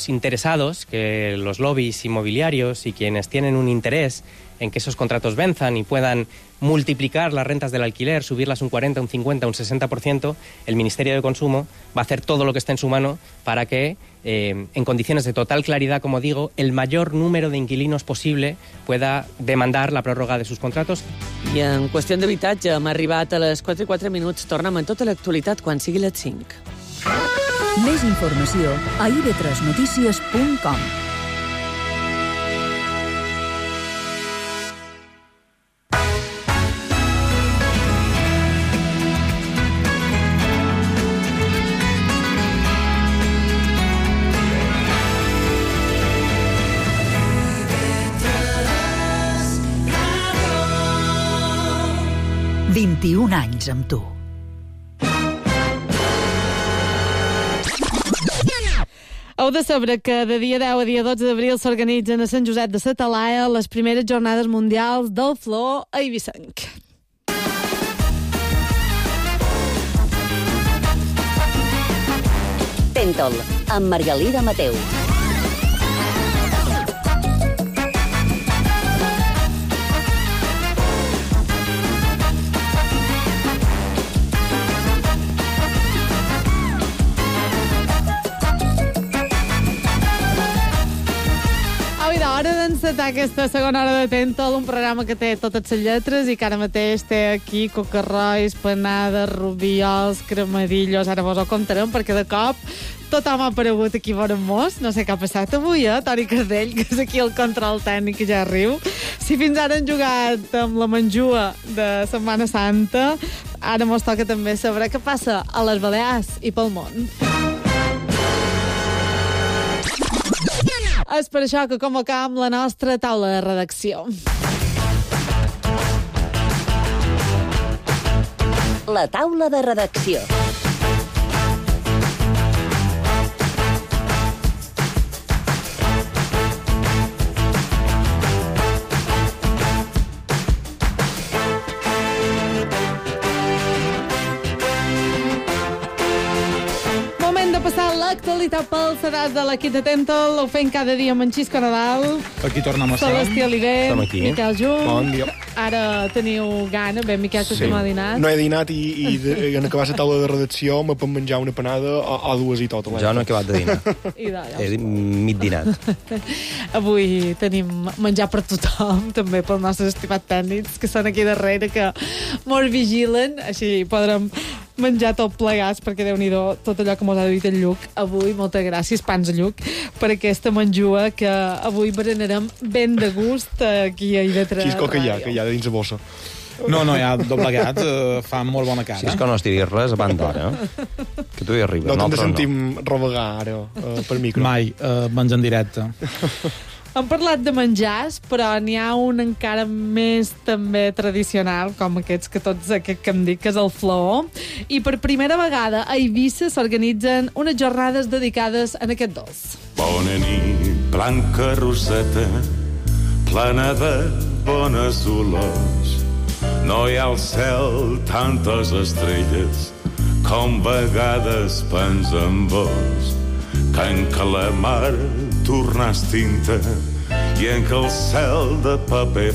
los interesados, que los lobbies inmobiliarios y quienes tienen un interés en que esos contratos venzan y puedan multiplicar las rentas del alquiler, subirlas un 40, un 50, un 60%, el Ministerio de Consumo va a hacer todo lo que esté en su mano para que, en condiciones de total claridad, como digo, el mayor número de inquilinos posible pueda demandar la pròrroga de sus contratos. I en qüestió d'habitatge hem arribat a les 4:04. Tornem en tota l'actualitat quan sigui les 5. Més informació a ib3notícies.com. ...21 anys amb tu. Heu de saber que de dia 10 a dia 12 d'abril s'organitzen a Sant Josep de sa Talaia les primeres jornades mundials del flor a Eivissenc. Tentol, amb Margalida Mateu. Hora d'encetar aquesta segona hora de Tentol, un programa que té totes les lletres i que ara mateix té aquí cocarrois, panades, rubiols, cremadillos. Ara vos ho contarem perquè de cop tothom ha aparegut aquí vora mos. No sé què ha passat avui, Toni Cardell, que és aquí el control tècnic que ja riu. Si fins ara han jugat amb la menjua de Setmana Santa, ara mos toca també saber què passa a les Balears i pel món. És per això que convocam la nostra taula de redacció. La taula de redacció. L'actualitat pel sedàs de l'equip de Tentol. Ho fem cada dia amb en Xisco Nadal. Aquí tornem a ser. Celestí Oliver. Estem aquí. Miquel Jung. Bon dia. Ara teniu gana. Bé, Miquel, que tu m'ha dinat. No he dinat i en acabar la taula de redacció me pot menjar una panada o dues i tot. Jo no he acabat de dinar. He mig dinat. Avui tenim menjar per tothom, també pels nostres estimats tècnics que són aquí darrere, que mos vigilen. Així podrem menjar tot plegats, perquè Déu-n'hi-do tot allò que mos ha dit el Lluc. Avui, moltes gràcies, Pans Lluc, per aquesta menjua que avui berenarem ben de gust aquí a IB3 Xisco, que hi ha de dins la bossa. No, ja doblegat, fa molt bona cara. Xisco, no estiguis res abans d'hora, que tu hi arribes. No te'n de sentim rovegar ara per micro. Mai, menys en directe. Hem parlat de menjars, però n'hi ha un encara més també tradicional, com aquest que em dic, que és el flaó. I per primera vegada a Eivissa s'organitzen unes jornades dedicades a aquest dolç. Bona nit, blanca roseta, plena de bones olors. No hi ha al cel tantes estrelles com vegades pensen vos, que en que la mar tornàs tinta i en que el cel de paper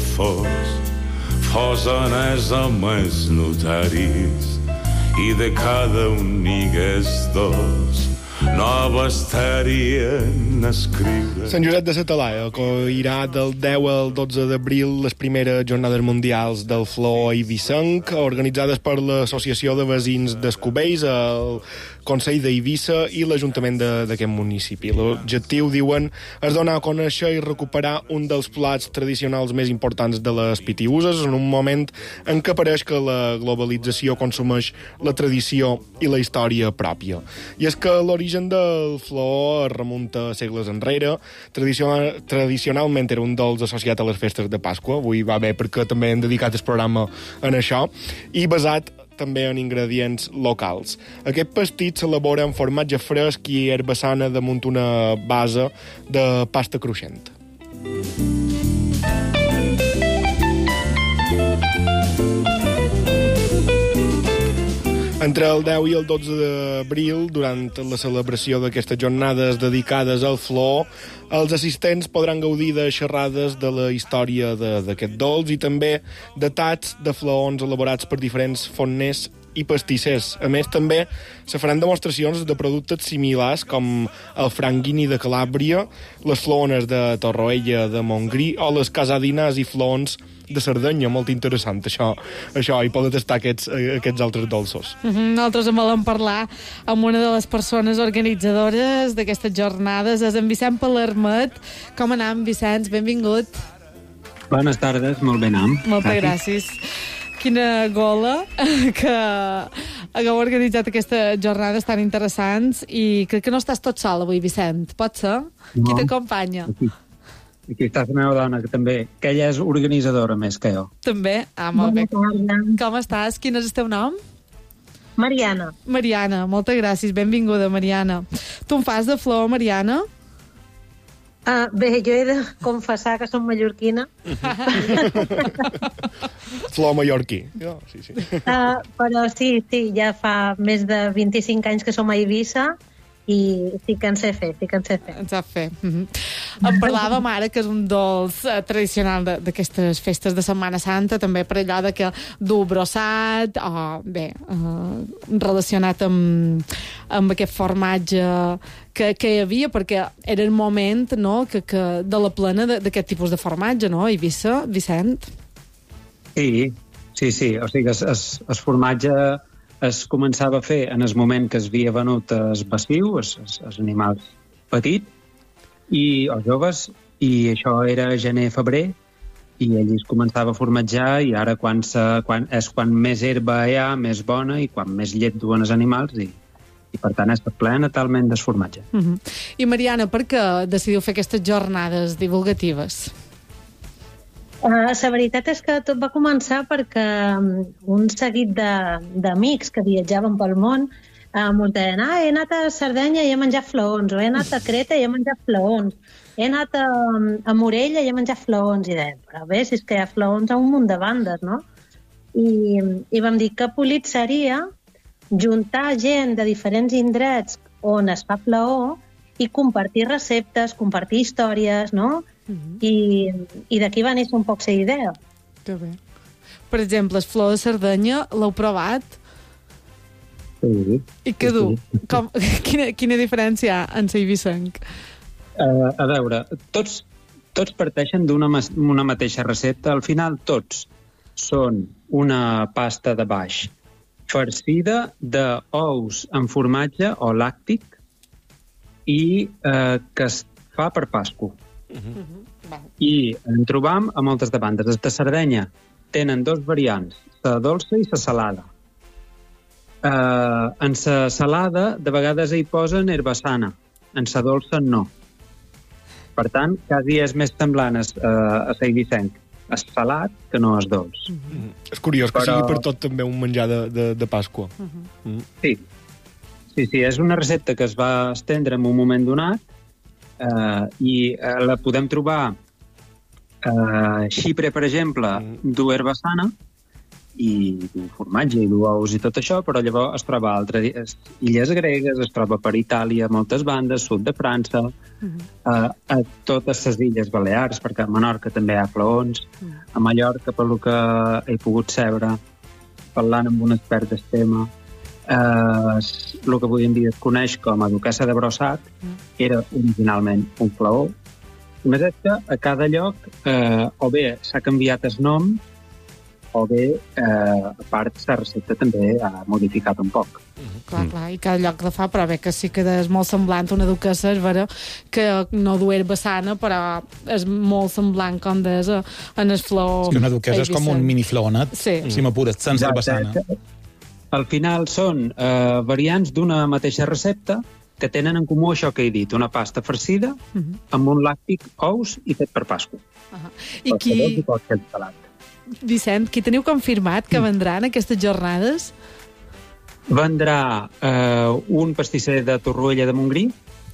fos on és amb els notaris i de cada un n'higués dos. No bastarien escriure. Sant Josep de sa Talaia acollirà del 10 al 12 d'abril les primeres jornades mundials del flor a Eivissenc, organitzades per l'Associació de Veïns d'Escubells, el Consell d'Eivissa i l'Ajuntament d'aquest municipi. L'objectiu, diuen, és donar a conèixer i recuperar un dels plats tradicionals més importants de les Pitiüses en un moment en què pareix que la globalització consumeix la tradició i la història pròpia. I és que l'origen del flor es remunta segles enrere. Tradicionalment era un dolç associat a les festes de Pasqua. Avui va bé perquè també hem dedicat el programa en això. I basat també en ingredients locals. Aquest pastit s'elabora en formatge fresc i herbassana damunt una base de pasta cruixent. Entre el 10 i el 12 d'abril, durant la celebració d'aquestes jornades dedicades al flor, els assistents podran gaudir de xerrades de la història d'aquest dolç i també de tats de flaons elaborats per diferents forners i pastissers. A més, també se faran demostracions de productes similars com el franguini de Calàbria, les flaones de Torroella de Montgrí o les casadines i flaons de Sardenya. Molt interessant, això i poder tastar aquests altres dolços. Nosaltres en volem parlar amb una de les persones organitzadores d'aquestes jornades, és en Vicent Palermet. Com anam, Vicenç? Benvingut. Bones tardes, molt bé anam. Moltes gràcies. Quina gola que hagueu organitzat aquestes jornades tan interessants i crec que no estàs tot sol avui, Vicent. Pot ser? No. Qui t'acompanya? Aquí està la meva dona, que ella és organitzadora més que jo. També? Molt bé. Com estàs? Quin és el teu nom? Mariana. Mariana, moltes gràcies. Benvinguda, Mariana. Tu en fas de flor, Mariana? Bé, jo he de confessar que som mallorquina. Flor mallorquí. Sí. Però sí, ja fa més de 25 anys que som a Eivissa i sí que en sé fer. En sap fer. En parlàvem ara que és un dolç tradicional d'aquestes festes de Setmana Santa, també per allò de que dur brossat, relacionat amb aquest formatge que hi havia, perquè era el moment, no?, que de la plena d'aquest tipus de formatge, no?, Eivissa, Vicent? Sí. O sigui, el formatge es començava a fer en el moment que es havia venut el baciu, els animals petits, i els joves, i això era gener-febrer, i allí es començava a formatjar, i ara quan més herba hi ha, més bona, i quan més llet duen els animals, i per tant és plena totalment del formatge. I Mariana, per què decidiu fer aquestes jornades divulgatives? La veritat és que tot va començar perquè un seguit d'amics que viatjaven pel món ens deien, he anat a Sardenya i he menjat flaons, o he anat a Creta i he menjat flaons, he anat a Morella i he menjat flaons, i deien, però bé, si és que hi ha flaons a un munt de bandes, no? I vam dir que polit seria juntar gent de diferents indrets on es fa flaó i compartir receptes, compartir històries, no? I d'aquí va néixer un poc la idea. Que bé. Per exemple, el flor de Sardenya, l'heu provat? Sí. I què du? Quina diferència hi ha en la eivissenc? A veure, tots parteixen d'una mateixa recepta. Al final, tots són una pasta de baix farcida d'ous amb formatge o làctic i que es fa per Pasqua. I en trobam a moltes de bandes. Els de Sardenya tenen dos variants, la dolça i la salada. En la salada de vegades hi posen herbassana, en la dolça no. Per tant, quasi és més semblant a l'eivissenc, és salat que no és dolç. És curiós que sigui per tot també un menjar de Pasqua. Sí, és una recepta que es va estendre en un moment donat i la podem trobar a Xipre, per exemple, du herbassana i du formatge i du ous i tot això, però llavors es troba a altres illes gregues, es troba per Itàlia, moltes bandes, sud de França, a totes les illes Balears, perquè a Menorca també hi ha flaons, a Mallorca, pel que he pogut seure, parlant amb un expert del tema, el que avui en dia es coneix com a duquessa de Brossat era originalment un flaó. Només és que a cada lloc o bé s'ha canviat el nom o bé, a part, la recepta també ha modificat un poc. Clar, i cada lloc la fa, però bé que sí que és molt semblant una duquessa, és vera que no du herbassana, però és molt semblant com és en el flor. És que una duquessa és com un mini flaonet, si m'apures, sense herbassana. Al final són variants d'una mateixa recepta que tenen en comú això que he dit, una pasta farcida amb un làctic, ous i fet per Pasqua. I qui... Vicent, qui teniu confirmat que vendrà en aquestes jornades? Vendrà un pastisser de Torroella de Montgrí,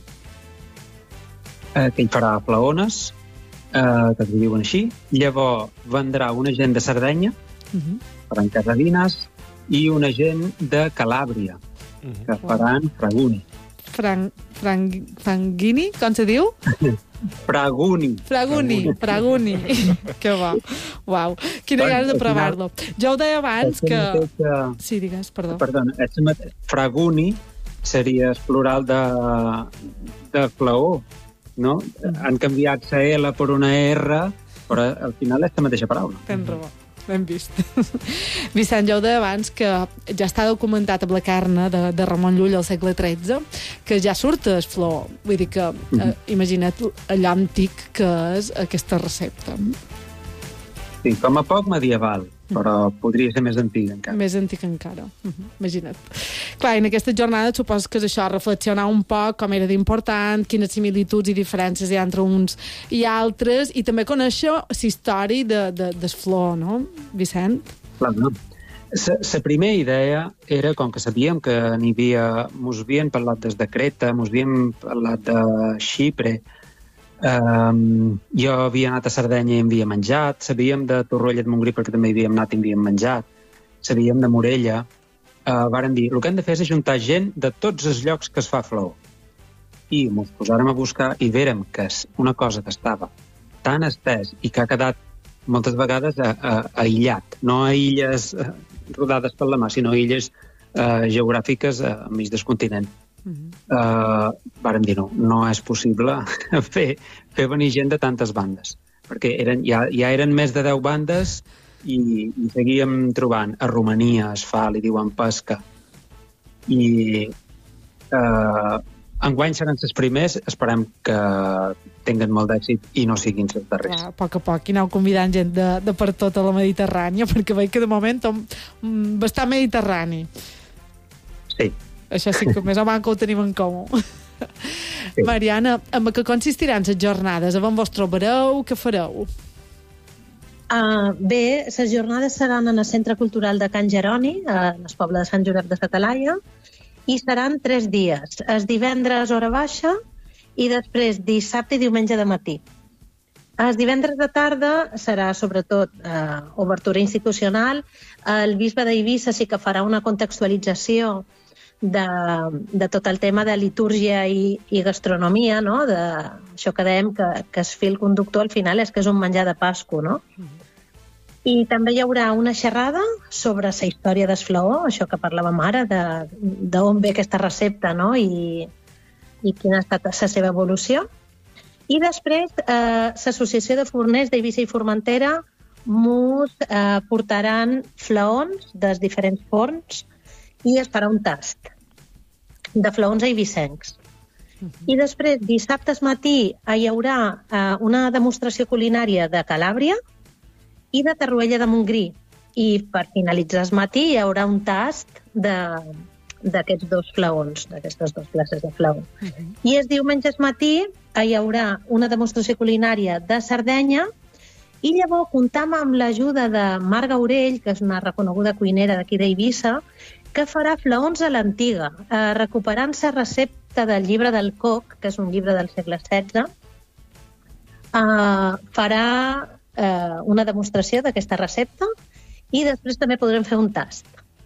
que hi farà flaones, que es diuen així. Llavors vendrà una gent de Sardenya, faran casadines, i una gent de Calàbria, que faran Fraguni. Frangini, com se diu? Fraguni. Que bo. Uau, quina ganes de provar-lo. Jo ho deia abans que... Sí, digues, perdó. Perdona, Fraguni seria el plural de flaó, no? Han canviat la L per una R, però al final és la mateixa paraula. Tens raó. L'hem vist. Vicent, jo ho deia abans que ja està documentat amb la carna de Ramon Llull al segle XIII, que ja surt el flor. Vull dir que, imagina't allò antic que és aquesta recepta. Sí, com a poc medieval, però podria ser més antic encara. Més antic encara, imagina't. Clar, en aquesta jornada supos que és això, reflexionar un poc com era d'important, quines similituds i diferències hi ha entre uns i altres, i també conèixer la història del flor, no, Vicent? Clar, no. La primera idea era, com que sabíem que mos havien parlat des de Creta, mos havien parlat de Xipre, jo havia anat a Sardenya i havia menjat, sabíem de Torroella de Montgrí perquè també hi havíem anat i havíem menjat, sabíem de Morella. Varen dir, el que hem de fer és ajuntar gent de tots els llocs que es fa flor. I ens posàrem a buscar i vérem que és una cosa que estava tan estès i que ha quedat moltes vegades aïllat, no a illes rodades per la mà, sinó a illes geogràfiques enmig del continent. Vàrem dir, no és possible fer venir gent de tantes bandes, perquè ja eren més de 10 bandes i seguíem trobant a Romania es fa, li diuen pesca, i enguany seran els primers, esperem que tinguen molt d'èxit i no siguin els darrers. A poc, i aneu convidant gent de per tota la Mediterrània, perquè veig que de moment bastant mediterrani. Sí. Això sí que més o menys ho tenim en comú. Sí. Mariana, en què consistiran les jornades? On vos trobareu? Què fareu? Bé, les jornades seran en el Centre Cultural de Can Jeroni, en el poble de Sant Josep de sa Talaia, i seran 3 dies. El divendres hora baixa i després dissabte i diumenge de matí. El divendres de tarda serà sobretot obertura institucional. El bisbe d'Eivissa sí que farà una contextualització de tot el tema de litúrgia i gastronomia, no? Això que dèiem que el fil conductor al final és que és un menjar de Pasqua, no? I també hi haurà una xerrada sobre la història del flaó, això que parlàvem ara, d'on ve aquesta recepta, no? I quina ha estat la seva evolució. I després, l'Associació de Forners d'Eivissa i Formentera mos portaran flaons dels diferents forns i es farà un tast de flaons eivissencs. I després, dissabte al matí, hi haurà una demostració culinària de Calàbria i de Torroella de Montgrí. I per finalitzar al matí hi haurà un tast d'aquests 2 flaons, d'aquestes 2 classes de flaó. I el diumenge al matí hi haurà una demostració culinària de Sardenya i llavors comptam amb l'ajuda de Marga Aurell, que és una reconeguda cuinera d'aquí d'Eivissa, que farà flaons a l'antiga, recuperant la recepta del llibre del Coc, que és un llibre del segle XVI. Farà una demostració d'aquesta recepta i després també podrem fer un tast.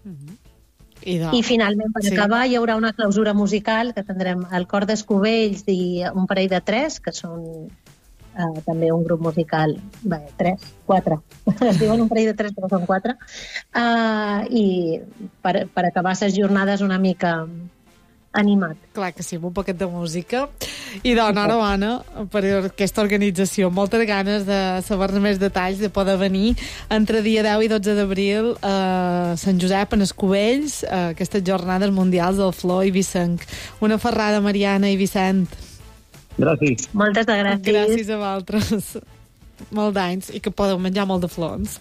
I finalment, per acabar, hi haurà una clausura musical que tindrem el Cor d'Escovells i un parell de 3, que són també un grup musical, 4. Es diuen un parell de 3, però són 4. I per acabar les jornades una mica animat. Clar que sí, amb un poquet de música. I enhorabona per aquesta organització. Moltes ganes de saber-ne més detalls, de poder venir entre dia 10 i 12 d'abril a Sant Josep, en Escovells, aquestes jornades mundials del flor eivissenc. Una ferrada, Mariana i Vicent. Gràcies. Moltes gràcies. Gràcies a vosaltres. Molt d'anys i que podeu menjar molt de flors.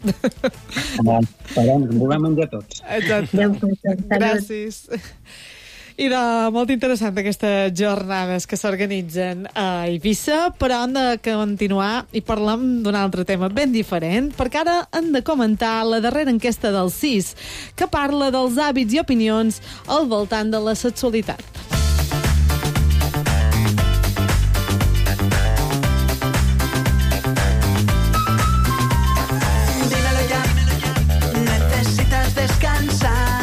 Volem menjar tots. Exacte. Gràcies. I molt interessant aquestes jornades que s'organitzen a Eivissa, però hem de continuar i parlem d'un altre tema ben diferent, perquè ara hem de comentar la darrera enquesta del CIS, que parla dels hàbits i opinions al voltant de la sexualitat. Dímelo ya, necesitas descansar.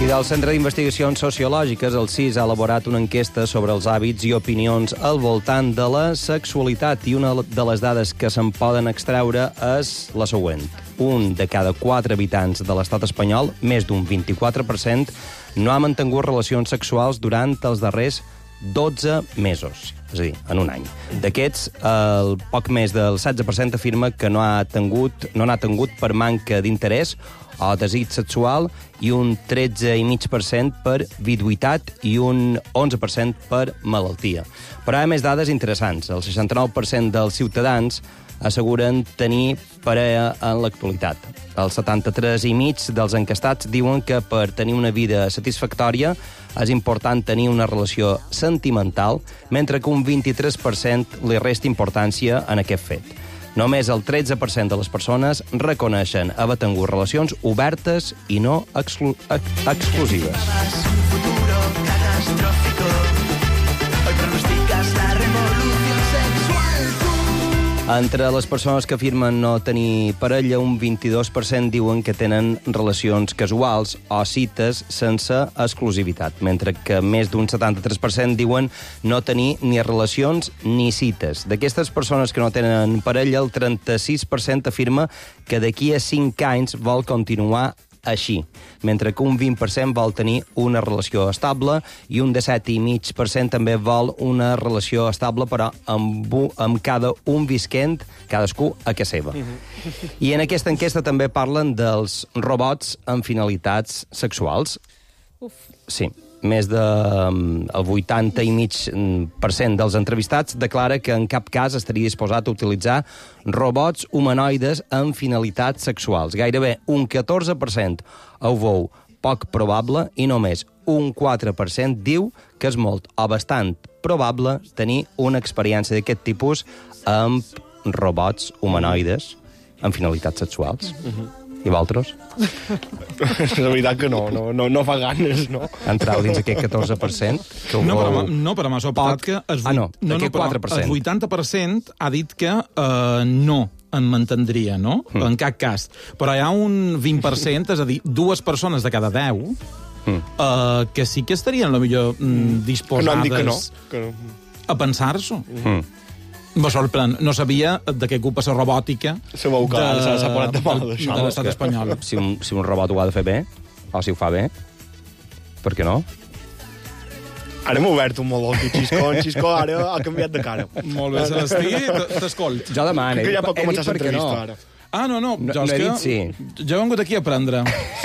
del Centre d'Investigacions Sociològiques, el CIS, ha elaborat una enquesta sobre els hàbits i opinions al voltant de la sexualitat i una de les dades que se'n poden extreure és la següent. Un de cada 4 habitants de l'estat espanyol, més d'un 24%, no ha mantingut relacions sexuals durant els darrers 12 mesos, és a dir, en un any. D'aquests, el poc més del 16% afirma que no n'ha tingut per manca d'interès o desig sexual i un 13,5% per viduïtat i un 11% per malaltia. Però hi ha més dades interessants. El 69% dels ciutadans asseguren tenir parella en l'actualitat. El 73,5% dels encastats diuen que per tenir una vida satisfactòria és important tenir una relació sentimental, mentre que un 23% li resta importància en aquest fet. Només el 13% de les persones reconeixen haver tingut relacions obertes i no exclusives. Entre les persones que afirmen no tenir parella, un 22% diuen que tenen relacions casuals o cites sense exclusivitat, mentre que més d'un 73% diuen no tenir ni relacions ni cites. D'aquestes persones que no tenen parella, el 36% afirma que d'aquí a 5 anys vol continuar així, mentre que un 20% vol tenir una relació estable i un 17,5% també vol una relació estable, però amb cada un visquent, cadascú a casa seva. I en aquesta enquesta també parlen dels robots amb finalitats sexuals. Sí, més del 80,5% dels entrevistats declara que en cap cas estaria disposat a utilitzar robots humanoides amb finalitats sexuals. Gairebé un 14% ho veu poc probable i només un 4% diu que és molt o bastant probable tenir una experiència d'aquest tipus amb robots humanoides amb finalitats sexuals. I vosaltres? La veritat que no fa ganes, no? Entrau dins aquest 14%? No, però m'ha sobtat que... aquest 4%. El 80% ha dit que no en mantindria, no? En cap cas. Però hi ha un 20%, és a dir, 2 persones de cada 10, que sí que estarien potser disposades a pensar-s'ho. Me sorprèn. No sabia de què ocupa la robòtica s'ha posat de moda, de l'estat espanyol. Si un robot ho ha de fer bé, o si ho fa bé, per què no? Ara hem obert un meló aquí, Xisco ara ha canviat de cara. Molt bé, Celestí, t'escolt. Jo demano. Que ja pot començar l'entrevista ara. Ah, no, jo he dit sí. Jo he vengut aquí a aprendre.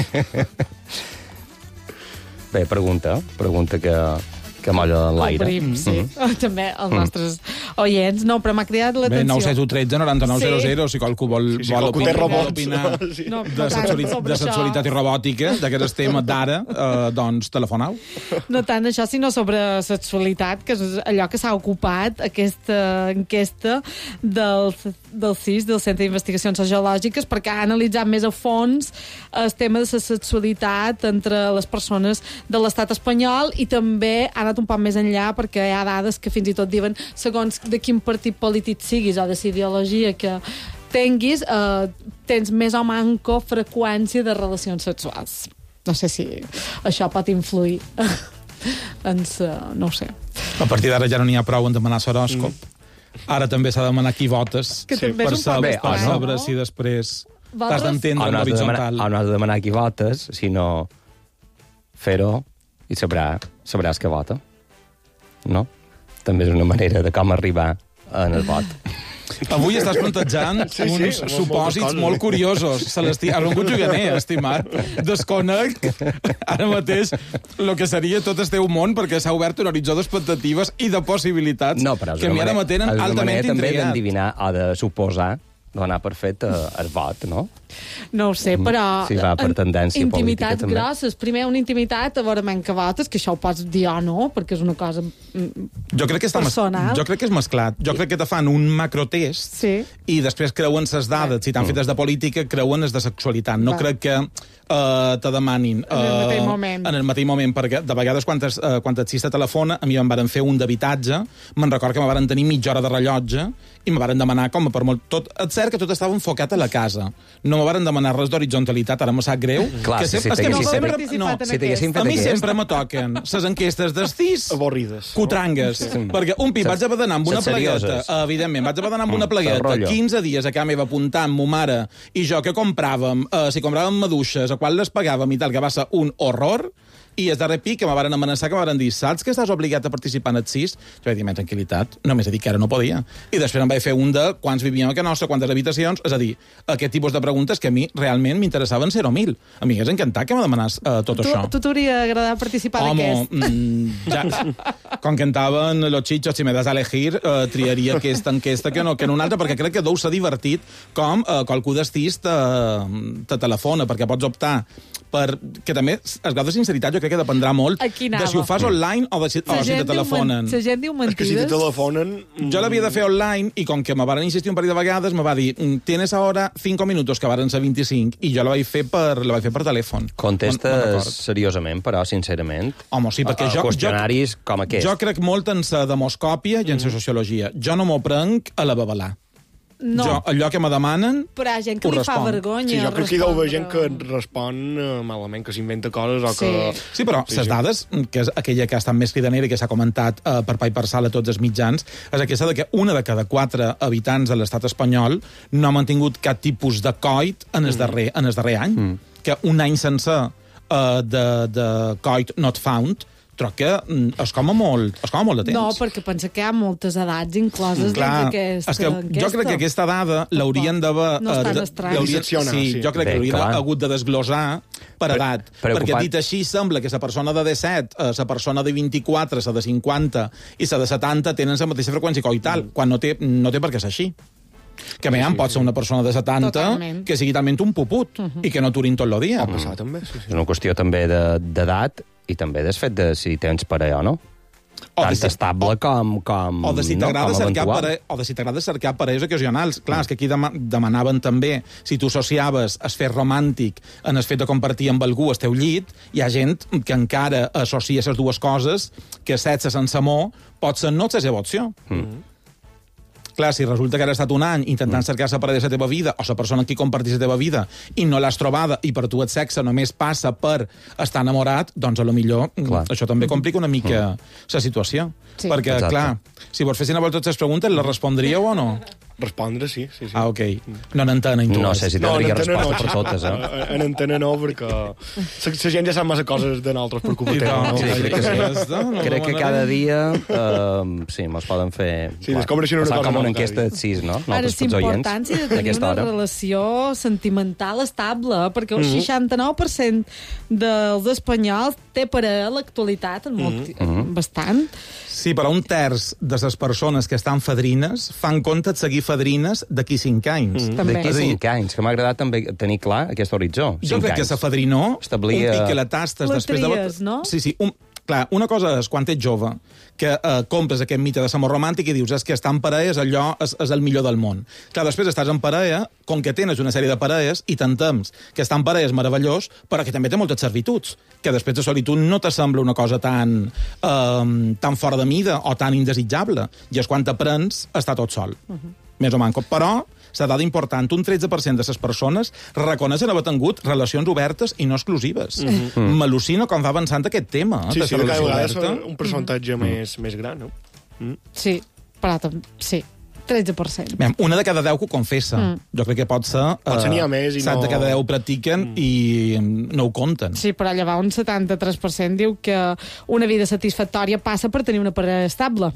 Bé, pregunta que molla l'aire. Sí. També els nostres oients. No, però m'ha cridat l'atenció. Bé, 961 9900, si qualcú vol opinar de sexualitat i robòtica, d'aquest tema d'ara, doncs telefonau. No tant això, sinó sobre sexualitat, que és allò que s'ha ocupat aquesta enquesta del CIS, del Centre d'Investigacions Sociològiques, perquè ha analitzat més a fons el tema de la sexualitat entre les persones de l'estat espanyol i també ha anat un poc més enllà perquè hi ha dades que fins i tot diuen segons de quin partit polític siguis o de la ideologia que tinguis, tens més o manco freqüència de relacions sexuals. No sé si això pot influir no ho sé. A partir d'ara ja no n'hi ha prou en demanar l'horòscop. Ara també s'ha de demanar qui votes per saber si després t'has d'entendre en l'horitzontal. No has de demanar qui votes, sinó fer-ho i sabràs que vota. No? També és una manera de com arribar en el vot. Avui estàs plantejant uns supòsits molt curiosos. Celestí, has vengut juganer, estimat. Desconec ara mateix el que seria tot el teu món, perquè s'ha obert un horitzó d'expectatives i de possibilitats que a mi ara me tenen altament intrigat. També d'endevinar o de suposar donar per fet el vot, no? No ho sé, però si va per tendència intimitats política, grosses. Primer una intimitat, a veure que votes, que això ho pots dir o no, perquè és una cosa jo crec que personal. Jo crec que és mesclat. Jo crec que te fan un macrotest i després creuen ses dades. Si t'han fetes de política, creuen les de sexualitat. No crec que te demanin en el mateix moment, perquè de vegades quan el taxista telefona, a mi em varen fer un d'habitatge, me'n record que me varen tenir mitja hora de rellotge i me varen demanar com per molt tot, etc. cert que tot estava enfocat a la casa. No me varen demanar res d'horitzontalitat, ara me sap greu. Clar, que si a mi sempre me toquen les enquestes d'estís avorrides, cutrangues. Sí. Perquè un pit vaig haver d'anar amb una Les serioses. plegueta, evidentment, vaig haver d'anar amb una plegueta rotllo. 15 dies a casa meva apuntant, mo mare i jo, que compràvem, si compràvem maduixes, a quan les pagàvem i tal, que va ser un horror, i el darrer pic que me varen amenaçar, que me varen dir, saps que estàs obligat a participar en el CIS? Jo vaig dir, més tranquil·litat, només he dit que ara no podia. I després em vaig fer un de quants vivíem a casa nostra, quantes habitacions, és a dir, aquest tipus de preguntes que a mi realment m'interessaven 0 o 1000. A mi m'hagués encantat que me demanàs tot això. Tu t'hauria agradat participar d'aquest? Ja, com que entaven los chichos, si me das a elegir, triaria aquesta enquesta que no una altra, perquè crec que deu ser divertit com qualcú d'estís te telefona, perquè pots optar per... Que també, el grau de sinceritat, jo crec que dependrà molt de si ho fas online o de si te telefonen. La gent diu mentides. És que si te telefonen... Jo l'havia de fer online i com que me van insistir un parell de vegades, me va dir, tienes ahora 5 minutos, que varen ser 25, i jo la vaig fer per telèfon. Contestes seriosament, però, sincerament? Home, sí, perquè qüestionaris com aquest. Jo crec molt en la demoscòpia i en la sociologia. Jo no m'ho prenc a la babalà. No. Jo, allò que me demanen, però hi ha gent que li fa vergonya. Sí, jo crec que hi deu haver gent que respon malament, que s'inventa coses o que... Sí, però les dades, que és aquella que ha estat més cridanera i que s'ha comentat per pa i per sal a tots els mitjans, és aquesta de que una de cada 4 habitants de l'estat espanyol no ha mantingut cap tipus de coit en el darrer any. Que un any sencer de coit not found troc que es com a molt de temps. No, perquè pensa que hi ha moltes edats incloses dins d'aquesta enquesta. Jo crec que aquesta dada l'haurien d'haver... No és tan estrany. Sí, jo crec que l'haurien hagut de desglosar per edat. Perquè dit així sembla que la persona de 17, la persona de 24, la de 50 i la de 70 tenen la mateixa freqüència coital, quan no té per què ser així. Que a pot ser una persona de 70 que sigui talment un puput i que no turin tot el dia. Pot passar, també. És una qüestió també d'edat i també del fet de si tens parella o no. Tant estable com o de si t'agrada cercar parelles ocasionals. Clar, és que aquí demanaven també si tu associaves el fet romàntic en el fet de compartir amb algú el teu llit. Hi ha gent que encara associa les dues coses, que sexe sense amor pot ser no la seva opció. Clar, si resulta que has estat un any intentant cercar la parella de la teva vida o la persona amb qui compartís la teva vida i no l'has trobada i per tu el sexe només passa per estar enamorat, doncs a lo millor això també complica una mica la situació. Sí. Perquè, clar, si vos fessin a vosaltres les preguntes, les respondríeu o no? Respondre, sí. Ah, ok. No n'entenen, tu. No sé si tindria resposta per totes, En antena no, perquè la gent ja sap massa coses de nosaltres per competent. Crec que cada dia sí, mos poden fer... Sí, descobreixen una cosa com una enquesta de 6, no? Ara és important si de tenir una relació sentimental estable, perquè un 69% dels espanyols té parella a l'actualitat, bastant. Sí, però un terç de les persones que estan fadrines fan compte de seguir fadrines d'aquí 5 anys. D'aquí 5 anys, que m'ha agradat també tenir clar aquest horitzó. Jo crec que la fadrinó, un pic que la tastes després de... Tries, no? Sí, clar, una cosa és quan ets jove, que compres aquest mite de l'amor romàntic i dius que estar en parella és allò, és el millor del món. Clar, després estàs en parella, com que tens una sèrie de parelles i t'entems que estar en parella és meravellós, però que també té moltes servituds, que després de solitud no t'assembla una cosa tan fora de mida o tan indesitjable. I és quan t'aprens a estar tot sol. Més o manco. Però la dada important, un 13% de les persones reconeixen haver tingut relacions obertes i no exclusives. M'al·lucina com va avançant aquest tema. Sí, de cada vegada és un percentatge més gran, no? Sí, però sí. 13%. Una de cada 10 que ho confessa. Jo crec que pot ser... Potser n'hi ha més i no... 7 de cada 10 practiquen i no ho compten. Sí, però llavors un 73% diu que una vida satisfactòria passa per tenir una parella estable.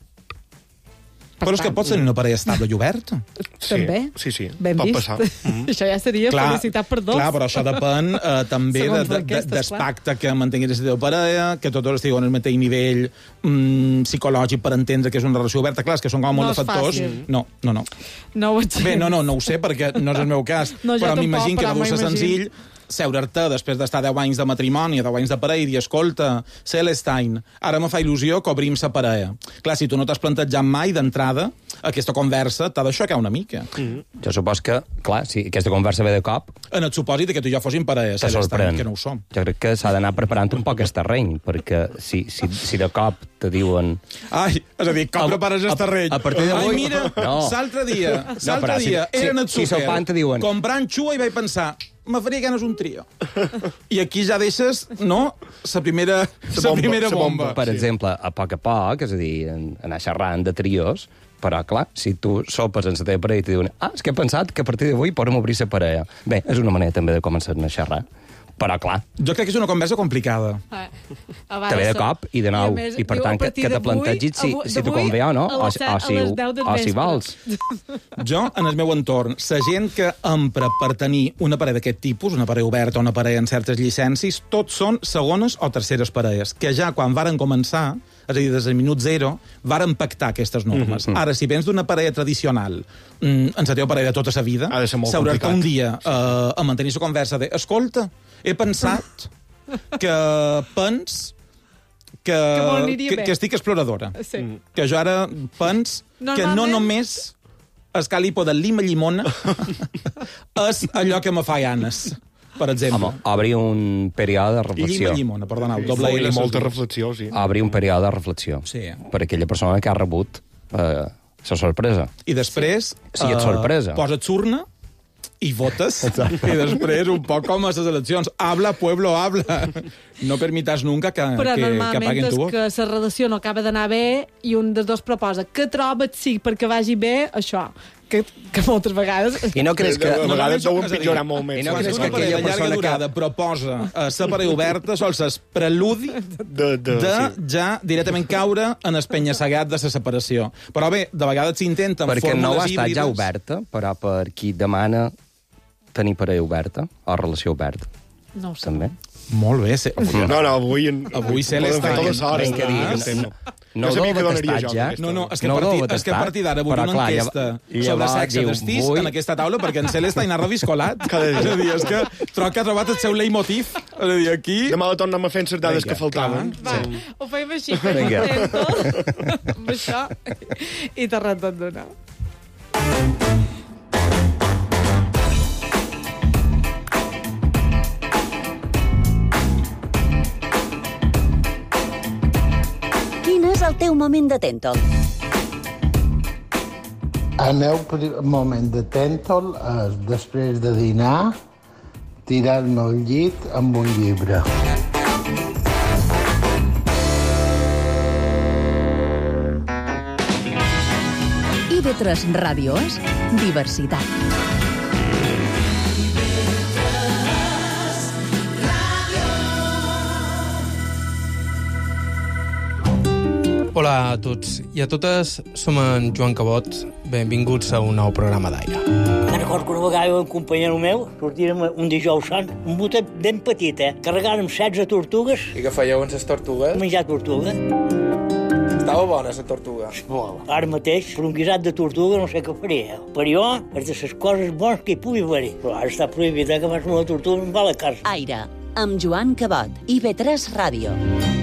Però és que pots tenir una parella estable i oberta. També. Sí. Ben pot vist. passar. Això ja seria felicitat per dos. Clar, però això depèn també del pacte que mantinguis la teva parella, que tots estiguin al mateix nivell psicològic per entendre que és una relació oberta. Clar, és que són com molt de factors. No. No ho ets. Bé, no ho sé, perquè no és el meu cas. Però m'imagino que no deu ser senzill seure-te després d'estar 10 anys de matrimoni, 10 anys de parella, i dir, escolta, Celestine, ara me fa il·lusió que obrim sa parella. Clar, si tu no t'has plantejat mai d'entrada, aquesta conversa t'ha d'aixecar una mica. Jo supos que, clar, si aquesta conversa ve de cop... En el supòsit que tu i jo fóssim parella, Celestine, que no ho som. Jo crec que s'ha d'anar preparant un poc el terreny, perquè si de cop te diuen... Ai, és a dir, com prepares el terreny? A partir d'avui... Ai, mira, l'altre dia, eren al súper, comprant xua i vaig pensar, me faria ganes un trio. I aquí ja deixes, no?, la primera bomba. Per exemple, a poc, és a dir, anar xerrant de trios, però, clar, si tu sopes en la teva parella i te diuen és que he pensat que a partir d'avui podem obrir la parella. Bé, és una manera també de començar a xerrar. Però, clar... Jo crec que és una conversa complicada. Te ve de cop i de nou. I, per tant, que te plantegis si t'ho convé o no, o si vols. Jo, en el meu entorn, la gent que empra per tenir una parella d'aquest tipus, una parella oberta o una parella en certes llicències, tots són segones o terceres parelles, que ja quan varen començar, és a dir, des del minut zero, varen pactar aquestes normes. Ara, si vens d'una parella tradicional, en la teva parella de tota la vida, s'haurà que un dia a mantenir la conversa de escolta, he pensat que estic exploradora. Sí. Que jo ara pens que no només el calipo de lima llimona és allò que me fa ganes, per exemple. Home, obri un període de reflexió. Llimona, perdoneu, doble L. Molta reflexió, sí. Obri un període de reflexió. Sí. Per aquella persona que ha rebut la sorpresa. I després... Si et sorpresa. Posa't surna i votes. I després, un poc com a les eleccions. Habla, pueblo, habla. No permitas nunca que paguen tu vot. Però normalment és que la relació no acaba d'anar bé i un dels dos proposa que troba't sí perquè vagi bé això. Que moltes vegades... I no creus que... A vegades ho empitjora molt més. I no creus que aquella persona de llarga durada proposa la parella oberta sols és preludi de ja directament caure en el penya-segat de la separació. Però bé, de vegades s'intenten fórmules híbrides... Perquè no ha estat ja oberta, però per qui demana tenir parella oberta o relació oberta. No ho sé. També. Molt bé. No, avui se l'està... No ho deu tastat ja. No, és que a partir d'ara vull una enquesta sobre sexe d'estís en aquesta taula, perquè en Celeste hi ha reviscolat. És a dir, és que troc que ha trobat el seu leitmotiv. És a dir, aquí... Demà la tornem a fer les dades que faltaven. Va, ho feim així, amb això, i te retot d'una. És el teu moment de tèntol. El meu moment de tèntol és, després de dinar, tirar-me al llit amb un llibre. IB3 Ràdio és diversitat. Hola a tots i a totes, som en Joan Cabot. Benvinguts a un nou programa d'Aire. Me'n recordo que una vegada un companyero meu sortirem un dijous sant, un botet ben petit, carregàrem 16 tortugues. I què fèieu amb les tortugues? Menjar tortuga. Estava bona, la tortuga. Molt. Ara mateix, per un guisat de tortuga no sé què faria. Per jo, és de les coses bones que hi pugui haver. Però ara està prohibit que fas una tortuga i em va a la casa. Aire, amb Joan Cabot, IB3 Ràdio.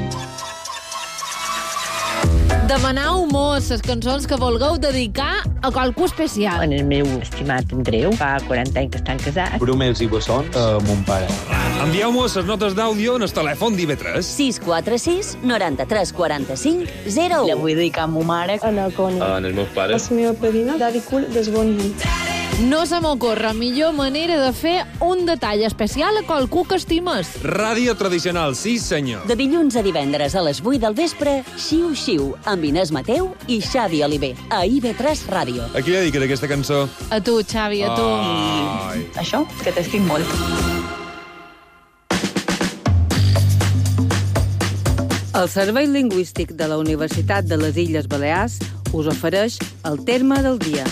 Demanau mos les cançons que vulgueu dedicar a qualcú especial. En el meu estimat Andreu, fa 40 anys que estan casats. Brumels i bessons a mon pare. Envieu-mos les notes d'àudio en el telèfon d'IB3. 646 93 45 01. La vull dedicar a ma mare. En els meus pares. La meva padrina, Daddy Cool, des bon dia. No se m'ocorre millor manera de fer un detall especial a qualcú que estimes. Ràdio tradicional, sí senyor. De dilluns a divendres a les 8 del vespre, Xiu Xiu, amb Inés Mateu i Xavi Oliver, a IB3 Ràdio. A qui dediques aquesta cançó? A tu, Xavi, a tu. Ai. Això, que t'estic molt. El Servei Lingüístic de la Universitat de les Illes Balears us ofereix el terme del dia.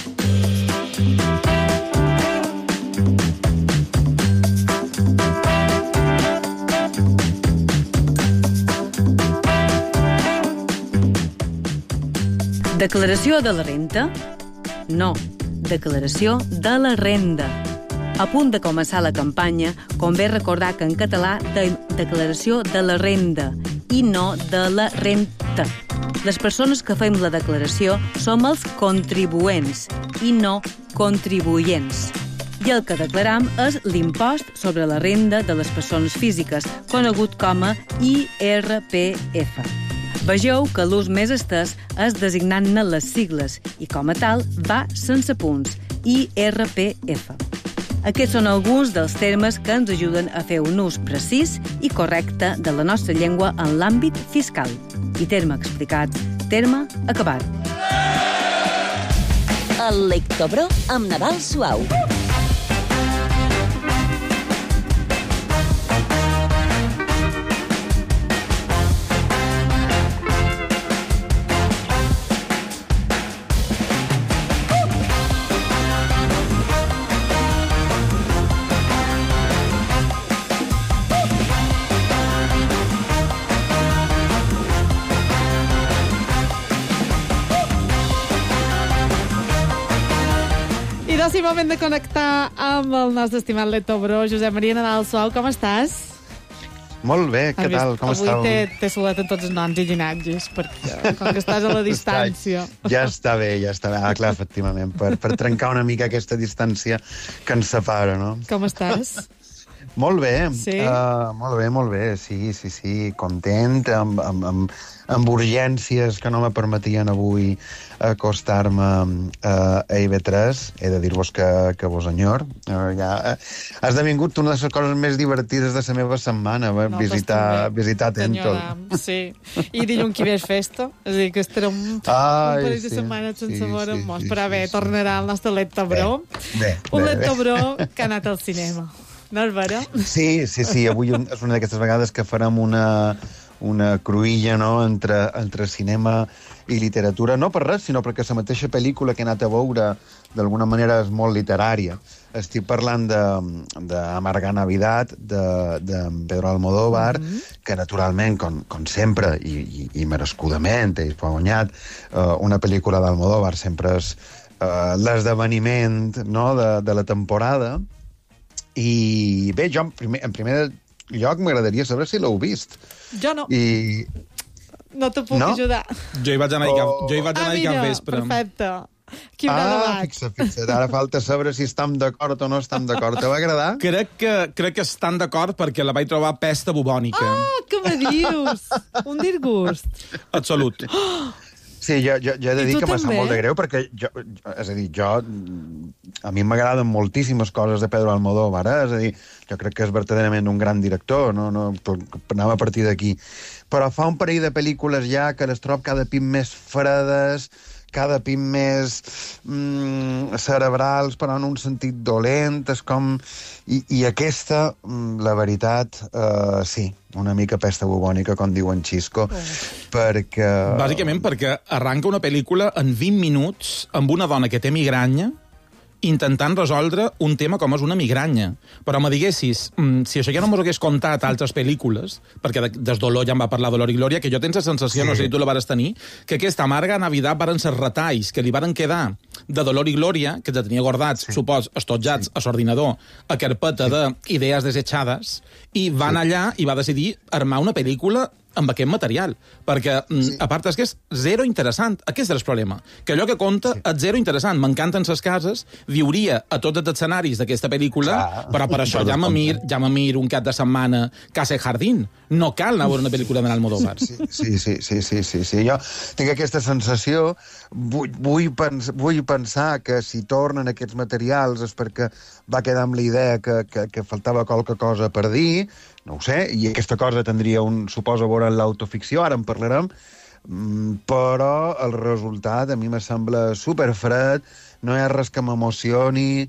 Declaració de la renta? No, declaració de la renda. A punt de començar la campanya, convé recordar que en català declaració de la renda i no de la renta. Les persones que fem la declaració som els contribuents i no contribuents. I el que declaram és l'impost sobre la renda de les persones físiques, conegut com a IRPF. Vegeu que l'ús més estès és designant-ne les sigles i, com a tal, va sense punts, IRPF. Aquests són alguns dels termes que ens ajuden a fer un ús precís i correcte de la nostra llengua en l'àmbit fiscal. I terme explicat, terme acabat. El Lectobro amb Nadal Suau. És el moment de connectar amb el nostre estimat Lectobro, Josep Maria Nadal Suau. Com estàs? Molt bé, què tal? Com estàu? Avui t'he saludat en tots els noms i llinatges, perquè com que estàs a la distància. Ja està bé, ja està bé. Ah, clar, efectivament, per trencar una mica aquesta distància que ens separa, no? Com estàs? Molt bé, sí? Molt bé, sí, content, amb urgències que no me permetien avui acostar-me a IB3. He de dir-vos que vos enyor. Ha esdevingut una de les coses més divertides de la meva setmana, visitar Tentol. Sí, i dilluns que ve és festa, és a dir, que estarem un parell de setmanes sense veure-nos, però bé, tornarà el nostre Lectobro. Un Lectobro que ha anat al cinema. No és vera? Sí, avui és una d'aquestes vegades que farem una cruïlla, no?, entre cinema i literatura, no per res, sinó perquè la mateixa pel·lícula que he anat a veure d'alguna manera és molt literària. Estic parlant d'Amarga Navidad, de Pedro Almodóvar, que naturalment, com sempre, i merescudament, ell s'ho ha guanyat, una pel·lícula d'Almodóvar sempre és l'esdeveniment, no?, de la temporada. I bé, jo en primer lloc m'agradaria saber si l'heu vist. Jo no. I... No te puc ajudar. Jo hi vaig anar i cap vespre. Perfecte. Quin debat. Fixa't, ara falta saber si estem d'acord o no estem d'acord. Te va agradar? Crec que estan d'acord perquè la vaig trobar pesta bubònica. Ah, què me dius? Un disgust. Absolut. Sí, jo he de dir que m'ha sap molt de greu, perquè a mi m'agraden moltíssimes coses de Pedro Almodóvar, és a dir, jo crec que és verdaderament un gran director, no anava a partir d'aquí. Però fa un parell de pel·lícules ja que les trob cada pit més fredes, cada pit més cerebrals, però en un sentit dolent, és com... I aquesta, la veritat, sí, una mica pesta bubònica, com diu en Xisco, perquè... Bàsicament perquè arranca una pel·lícula en 20 minuts amb una dona que té migranya intentant resoldre un tema com és una migranya. Però me diguessis, si això ja no m'ho hagués contat altres pel·lícules, perquè des Dolor ja em va parlar Dolor i Glòria, que jo tens la sensació, no sé si tu la vares tenir, que aquesta Amarga Navidad varen ser retalls que li varen quedar de Dolor i Glòria, que ja tenia guardats, supos, estotjats a l'ordinador, a carpeta d'idees desitjades, i van allà i va decidir armar una pel·lícula amb aquest material, perquè a part és que és zero interessant. Aquest és el problema, que allò que conta és zero interessant. M'encanten les cases, viuria a tots els escenaris d'aquesta pel·lícula, però per això ja me mir un cap de setmana Casa i Jardín. No cal anar a veure una pel·lícula de l'Almodóvar. Sí. Jo tinc aquesta sensació, vull pensar que si tornen aquests materials és perquè va quedar amb la idea que faltava qualque cosa per dir, no ho sé, i aquesta cosa tindria suposo, a veure en l'autoficció, ara en parlarem, però el resultat a mi me sembla superfred, no hi ha res que m'emocioni,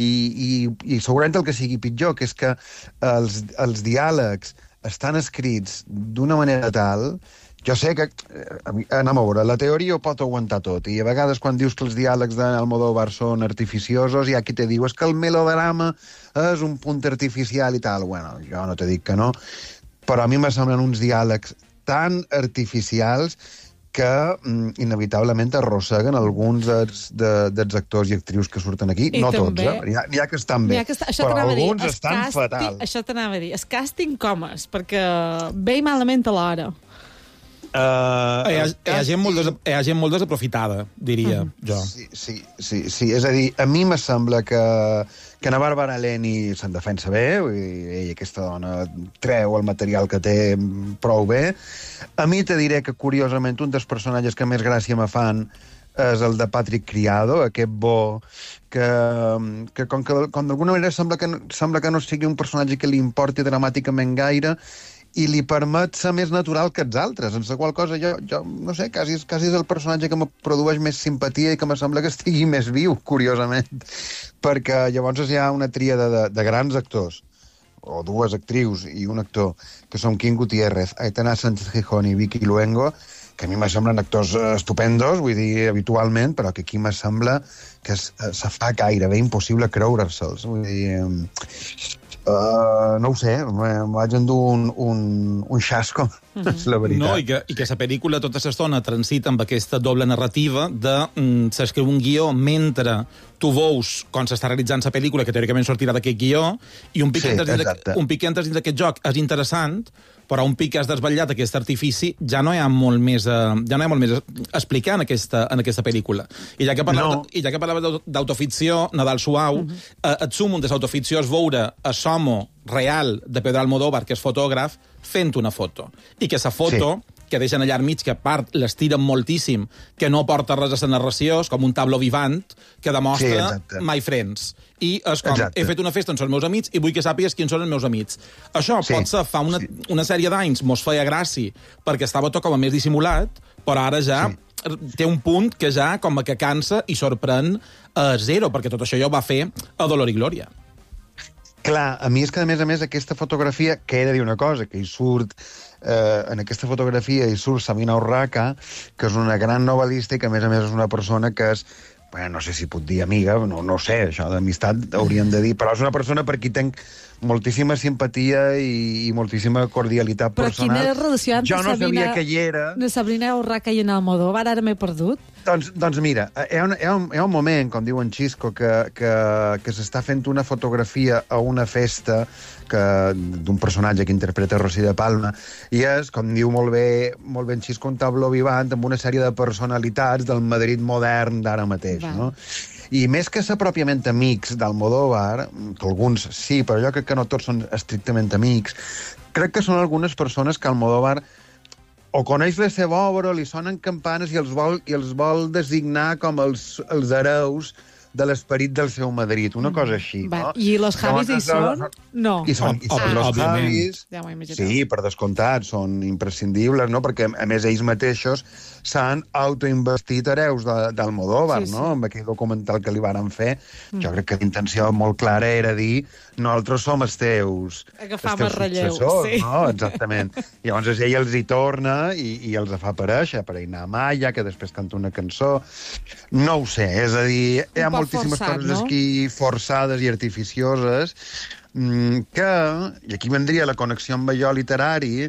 i segurament el que sigui pitjor, que és que els diàlegs estan escrits d'una manera tal... Jo sé que, anem a veure, la teoria ho pot aguantar tot, i a vegades quan dius que els diàlegs d'Almodóvar són artificiosos, hi ha qui te diu, és que el melodrama és un punt artificial i tal. Bueno, jo no te dic que no, però a mi me semblen uns diàlegs tan artificials que inevitablement arrosseguen alguns dels actors i actrius que surten aquí. No tots, n'hi ha que estan bé, però alguns estan fatal. Això t'anava a dir, el càsting com és? Perquè bé i malament alhora. Hi ha gent molt desaprofitada, diria jo. Sí. És a dir, a mi me sembla que la Bàrbara Eleni se'n defensa bé, i aquesta dona treu el material que té prou bé. A mi te diré que, curiosament, un dels personatges que més gràcia me fan és el de Patrick Criado, aquest bo que com d'alguna manera sembla que no sigui un personatge que li importi dramàticament gaire, i li permet ser més natural que els altres, en la qual cosa jo no sé, quasi és el personatge que me produeix més simpatia i que me sembla que estigui més viu, curiosament, perquè llavors hi ha una tríada de grans actors, o dues actrius i un actor, que són King Gutiérrez, Aitana Sánchez Gijón i Vicky Luengo, que a mi me semblen actors estupendos, vull dir, habitualment, però que aquí me sembla que se fa gairebé impossible creure'ls. Vull dir, no ho sé, em vaig endur un xasco, és la veritat. No, i que la pel·lícula tota l'estona transita amb aquesta doble narrativa de s'escriu un guió mentre tu veus com s'està realitzant la pel·lícula, que teòricament sortirà d'aquest guió, i un pic que entres dins d'aquest joc és interessant, però un pic que has desvetllat aquest artifici ja no hi ha molt més a explicar en aquesta pel·lícula. I ja que parlava d'autoficció, Nadal Suau, et sumo de l'autoficció és veure a Somo real de Pedro Almodóvar, que és fotògraf, fent una foto. I que la foto, que deixen allà al mig, que a part l'estiren moltíssim, que no porta res a la narració, és com un tablo vivant que demostra My Friends. I és com, he fet una festa amb els meus amics i vull que sàpigues quins són els meus amics. Això potser fa una sèrie d'anys mos feia gràcia perquè estava tot com a més dissimulat, però ara ja té un punt que ja com que cansa i sorprèn a zero, perquè tot això ja ho va fer a Dolor i Glòria. Clar, a mi és que, a més, aquesta fotografia, que he de dir una cosa, que hi surt, en aquesta fotografia hi surt Sabina Urraca, que és una gran novel·lista i que, a més, és una persona que és, no sé si puc dir amiga, no sé, això d'amistat hauríem de dir, però és una persona per qui tenc moltíssima simpatia i moltíssima cordialitat personal. Però quina relació entre sabia que hi era. Sabina Urraca i en Almodóvar, ara m'he perdut? Doncs mira, hi ha un moment, com diu en Xisco, que s'està fent una fotografia a una festa d'un personatge que interpreta Rosy de Palma, i és, com diu molt bé en Xisco, un tabló vivant amb una sèrie de personalitats del Madrid modern d'ara mateix, no? I més que ser pròpiament amics d'Almodóvar, que alguns sí, però jo crec que no tots són estrictament amics, crec que són algunes persones que Almodóvar o coneix la seva obra, li sonen campanes i els vol designar com els hereus de l'esperit del seu Madrid, una cosa així, no? I los Javis hi són? No. I són los Javis, sí, per descomptat, són imprescindibles, no? Perquè, a més, ells mateixos s'han autoinvestit hereus d'Almodóvar, no? Amb aquell documental que li varen fer. Jo crec que l'intenció molt clara era dir nosaltres som els teus successors, no? Exactament. Llavors ell els hi torna i els fa aparèixer, per Aina Amaya, que després canta una cançó. No ho sé, és a dir, hi ha moltíssimes coses aquí forçades i artificioses que, i aquí vendria la connexió amb allò literari,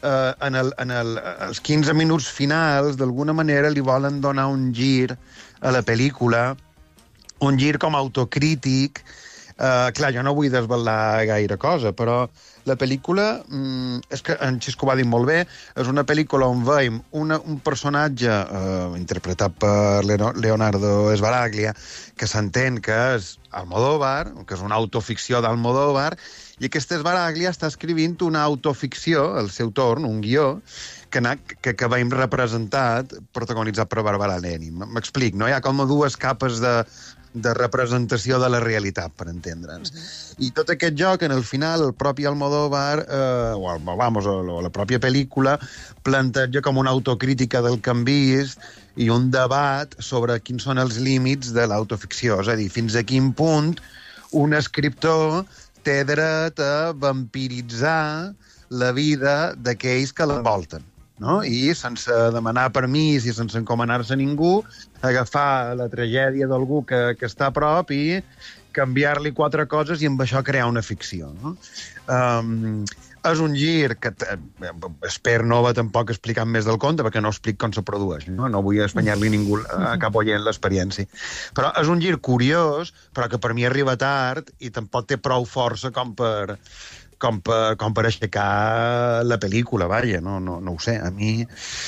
els 15 minuts finals, d'alguna manera, li volen donar un gir a la pel·lícula, un gir com autocrític. Clar, jo no vull desvelar gaire cosa, però la pel·lícula, és que en Xisco va dir molt bé, és una pel·lícula on veiem un personatge interpretat per Leonardo Sbaraglia, que s'entén que és Almodóvar, que és una autoficció d'Almodóvar, i aquest Sbaraglia està escrivint una autoficció, al seu torn, un guió, que veiem representat, protagonitzat per Bàrbara Eleni. M'explic, no? Hi ha com dues capes de representació de la realitat, per entendre'ns. I tot aquest joc, en el final, el propi Almodóvar, o la pròpia pel·lícula, planteja com una autocrítica del que hem vist i un debat sobre quins són els límits de l'autoficció. És a dir, fins a quin punt un escriptor té dret a vampiritzar la vida d'aquells que l'envolten, no? I sense demanar permís i sense encomanar-se a ningú, agafar la tragèdia d'algú que està a prop i canviar-li 4 coses i amb això crear una ficció, no? És un gir que espero no va tampoc explicant més del conte, perquè no explic com se produeix, no vull espanyar-li ningú a cap oient l'experiència. Però és un gir curiós, però que per mi arriba tard i tampoc té prou força com per com per aixecar la pel·lícula, vaja, no ho sé. A mi,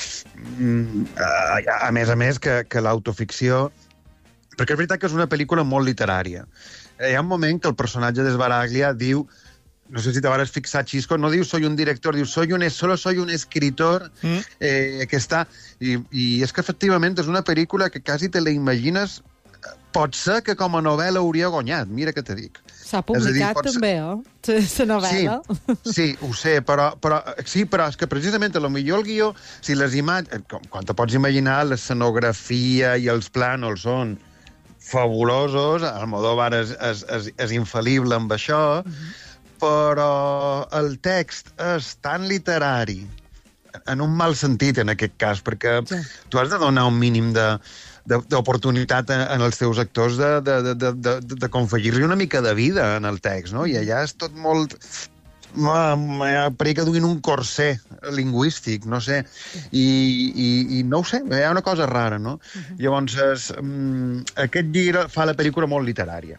a més, que l'autoficció... Perquè és veritat que és una pel·lícula molt literària. Hi ha un moment que el personatge d'Esbaraglia diu, no sé si te vas fixar, Xisco, no diu soy un director, diu solo soy un escritor que està... I és que efectivament és una pel·lícula que quasi te la imagines. Pot ser que com a novel·la hauria guanyat, mira què te dic. S'ha publicat també, la novel·la. Sí, ho sé, però és que precisament potser el guió, si les imatges... Quan te pots imaginar, l'escenografia i els plànols són fabulosos, Almodóvar és infal·lible amb això, però el text és tan literari, en un mal sentit en aquest cas, perquè tu has de donar un mínim d'oportunitat en els teus actors de confegir-li una mica de vida en el text, no? I allà és tot molt... Pareix que duguin un corsé lingüístic, no sé. I no ho sé, hi ha una cosa rara, no? Llavors, aquest llibre fa la pel·lícula molt literària.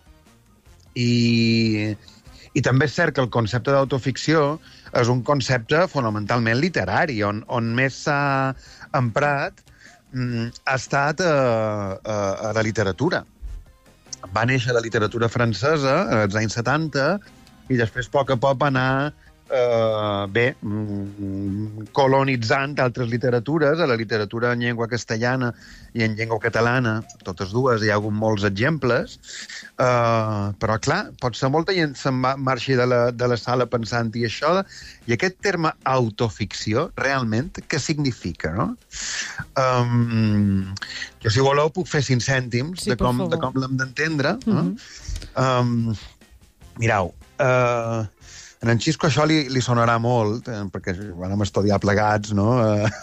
I també és cert que el concepte d'autoficció és un concepte fonamentalment literari, on més s'ha emprat ha estat a la literatura. Va néixer la literatura francesa als anys 70 i després, a poc a poc, va anar colonitzant altres literatures, a la literatura en llengua castellana i en llengua catalana, totes dues, hi ha hagut molts exemples, però, clar, pot ser molta gent se'n marxi de la sala pensant i això, i aquest terme autoficció, realment, què significa, no? Jo, si voleu, puc fer 5 cèntims de com l'hem d'entendre. Mireu, en Xisco això li sonarà molt, perquè vam estudiar plegats, no?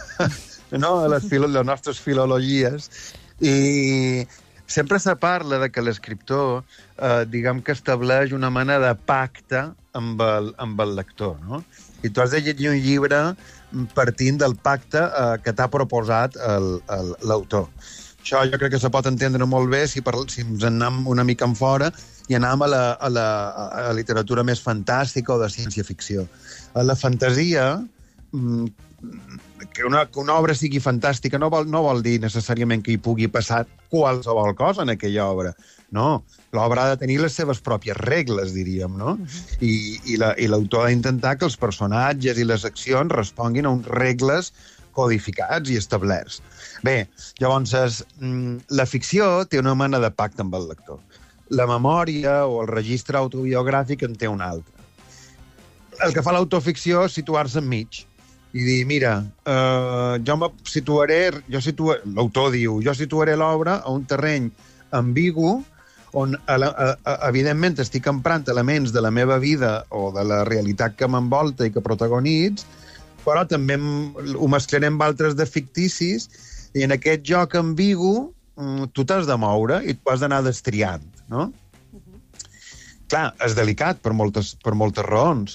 Les nostres filologies. I sempre se parla de que l'escriptor, diguem que estableix una mena de pacte amb el lector, no? I tu has de llegir un llibre partint del pacte que t'ha proposat l'autor. Això jo crec que se pot entendre molt bé si ens en anem una mica en fora i anem a la literatura més fantàstica o de ciència-ficció. A la fantasia, que una obra sigui fantàstica no vol dir necessàriament que hi pugui passar qualsevol cosa en aquella obra. No, l'obra ha de tenir les seves pròpies regles, diríem, no? I l'autor ha d'intentar que els personatges i les accions responguin a uns regles codificats i establerts. Bé, llavors, la ficció té una mena de pacte amb el lector. La memòria o el registre autobiogràfic en té un altre. El que fa l'autoficció és situar-se enmig i dir, mira, l'autor diu, jo situaré l'obra a un terreny ambigu on, evidentment, estic emprant elements de la meva vida o de la realitat que m'envolta i que protagonitz, però també ho mesclaré amb altres de ficticis i en aquest joc ambigu tu t'has de moure i tu has d'anar destriant, no? Clar, és delicat per moltes raons,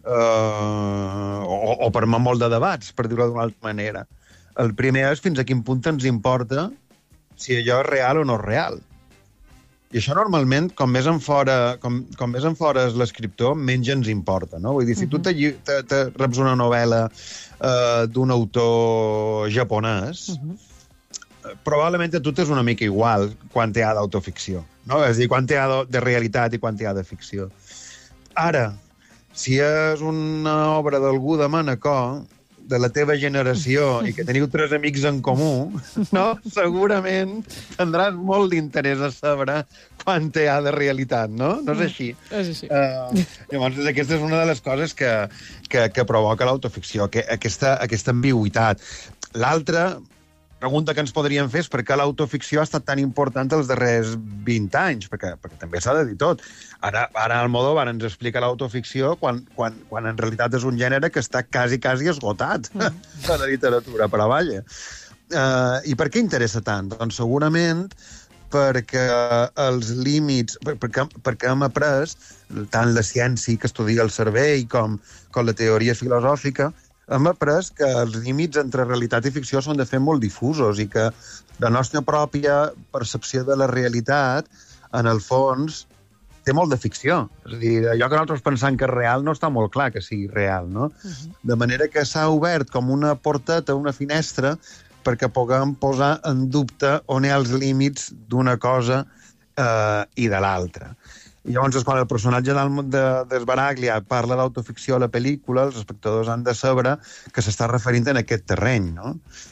o per molt de debats, per dir-ho d'una altra manera. El primer és fins a quin punt ens importa si allò és real o no és real. I això normalment, com més en fora és l'escriptor, menys ens importa, no? Vull dir, si tu te reps una novel·la d'un autor japonès, probablement a tu t'és una mica igual quan hi ha d'autoficció, no? És a dir, quan hi ha de realitat i quan hi ha de ficció. Ara, si és una obra d'algú de Manacor, de la teva generació i que teniu 3 amics en comú, no? Segurament tindràs molt d'interès a saber quant hi ha de realitat, no? No és així? És així. Llavors, aquesta és una de les coses que provoca l'autoficció, aquesta ambigüitat. L'altra pregunta que ens podríem fer és per què l'autoficció ha estat tan important els darrers 20 anys, perquè també s'ha de dir tot. Ara Almodóvar ens explica l'autoficció quan en realitat és un gènere que està quasi esgotat de la literatura, però vaja. I per què interessa tant? Doncs segurament perquè els límits, perquè hem après, tant la ciència que estudia el cervell com la teoria filosòfica, hem après que els límits entre realitat i ficció són de fet molt difusos i que la nostra pròpia percepció de la realitat, en el fons, té molt de ficció. És a dir, allò que nosaltres pensam que és real no està molt clar que sigui real, no? De manera que s'ha obert com una porteta, una finestra, perquè puguem posar en dubte on hi ha els límits d'una cosa i de l'altra. I llavors, quan el personatge d'Esbaraglia parla d'autoficció a la pel·lícula, els espectadors han de saber que s'està referint en aquest terreny, no?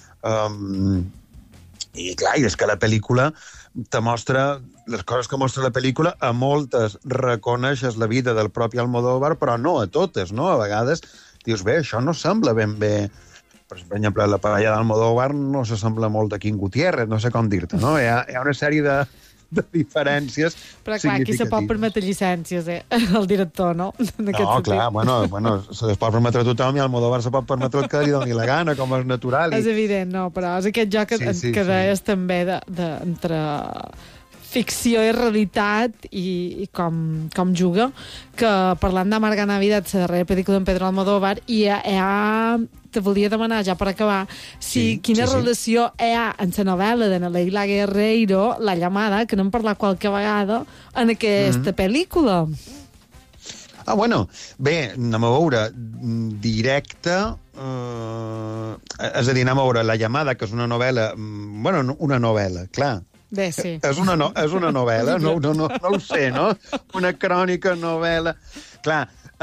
I clar, és que la pel·lícula te mostra les coses que mostra la pel·lícula, a moltes reconeixes la vida del propi Almodóvar, però no a totes, no? A vegades dius, bé, això no sembla ben bé. Per exemple, la parella d'Almodóvar no s'assembla molt a Quim Gutiérrez, no sé com dir-te, no? Hi ha una sèrie de diferències significatives. Però clar, aquí se pot permetre llicències, el director, no? No, clar, bueno, se les pot permetre a tothom i Almodóvar se pot permetre el que li doni la gana, com és natural. És evident, no, però és aquest joc que deies també entre ficció i realitat i com juga, que parlant d'Amarga Navidad, la darrera pel·lícula d'en Pedro Almodóvar, te volia demanar, ja per acabar, quina relació hi ha en la novel·la de Leila Guerreiro, La llamada, que n'hem parlat qualque vegada, en aquesta pel·lícula. Bueno, bé, anem a veure, directa, és a dir, anem a veure La llamada, que és una novel·la, una novel·la, clar. Bé, sí. És una novel·la, no ho sé, no? Una crònica, novel·la. Clar,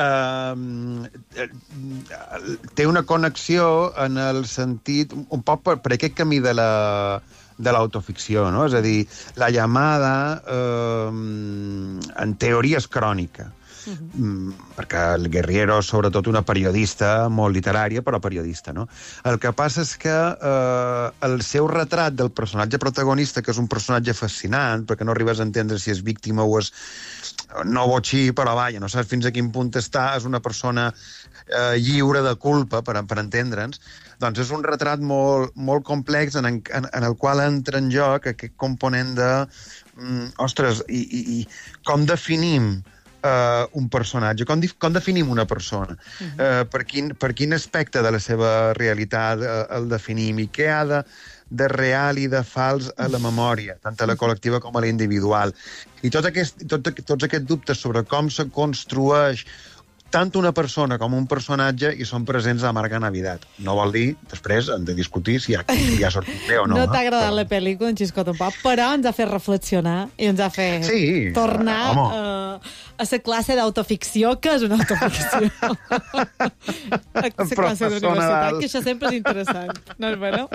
té una connexió en el sentit, un poc per aquest camí de l'autoficció, no? És a dir, La llamada, en teoria, és crònica. Perquè el Guerriero és sobretot una periodista molt literària, però periodista, no? El que passa és que el seu retrat del personatge protagonista, que és un personatge fascinant, perquè no arribes a entendre si és víctima o és no botxí, però vaja, no saps fins a quin punt està, és una persona lliure de culpa, per entendre'ns, doncs és un retrat molt complex en el qual entra en joc aquest component de ostres, i com definim un personatge, com definim una persona, per quin aspecte de la seva realitat el definim i què ha de real i de fals a la memòria, tant a la col·lectiva com a la individual. I tots aquests dubtes sobre com se construeix tant una persona com un personatge i són presents a Amarga Navidad. No vol dir, després, hem de discutir si ha sortit bé o no. No t'ha agradat la pel·lícula, en Xisco tampoc, però ens ha fet reflexionar i ens ha fet tornar a la classe d'autoficció, que és una autoficció. A la classe d'universitat, que això sempre és interessant. No és bueno?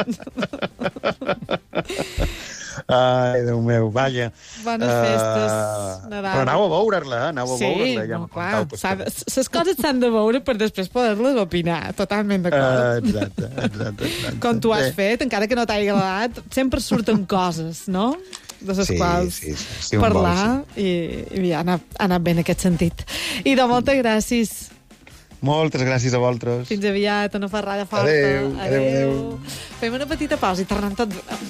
Ai, Déu meu, vaja. Bones festes, Nadal. Però aneu a veure-la, ja clar. Les coses s'han de veure per després poder-les opinar. Totalment d'acord. Exacte. Com tu has fet, encara que no t'hagi agradat, sempre surten coses, no?, de les quals parlar, i ha anat bé en aquest sentit. I de moltes gràcies. Moltes gràcies a vosaltres. Fins aviat, una ferrada forta. Adéu. Fem una petita pausa i tornem tot bé.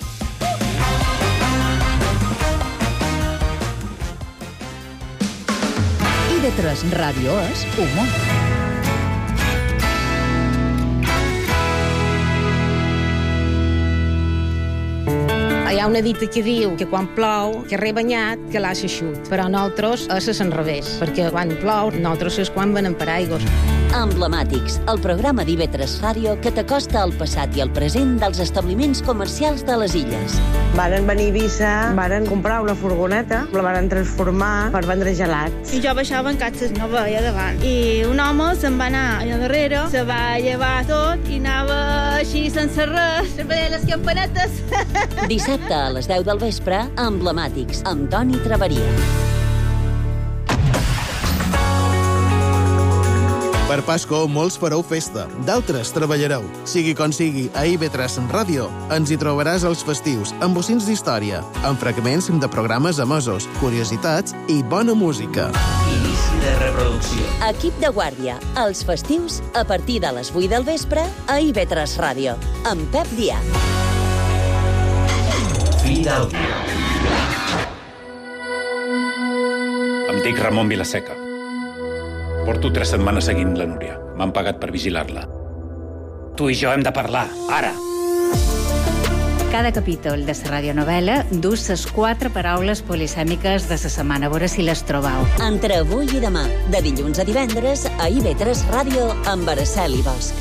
IB3 Ràdio és humor. Hi ha una dita que diu que quan plou, que rebanyat, que l'ha xeixut. Però nosaltres és l'enrevés, perquè quan plou, nosaltres és quan venem paraigües. Emblemàtics, el programa d'IB3 Ràdio que t'acosta al passat i al present dels establiments comercials de les illes. Varen venir a Eivissa, varen comprar una furgoneta, la varen transformar per vendre gelats. I jo baixava en catxes, no veia davant. I un home se'n va anar allà darrere, se va llevar tot i anava així sense res, veia les campanetes. Dissabte a les 10 del vespre, Emblemàtics, amb Toni Traveria. Per Pasco, molts fareu festa, d'altres treballareu. Sigui com sigui, a IB3 Ràdio ens hi trobaràs els festius, amb bocins d'història, amb fragments de programes emesos, curiositats i bona música. Inici de reproducció. Equip de guàrdia, els festius, a partir de les 8 del vespre, a IB3 Ràdio, amb Pep Díaz. Fi d'àudio. Em dic Ramon Vilaseca. Porto 3 setmanes seguint la Núria. M'han pagat per vigilar-la. Tu i jo hem de parlar, ara. Cada capítol de la radionovel·la dus les 4 paraules polisèmiques de la setmana. A veure si les trobau. Entre avui i demà, de dilluns a divendres, a IB3 Ràdio, amb Araceli Bosch.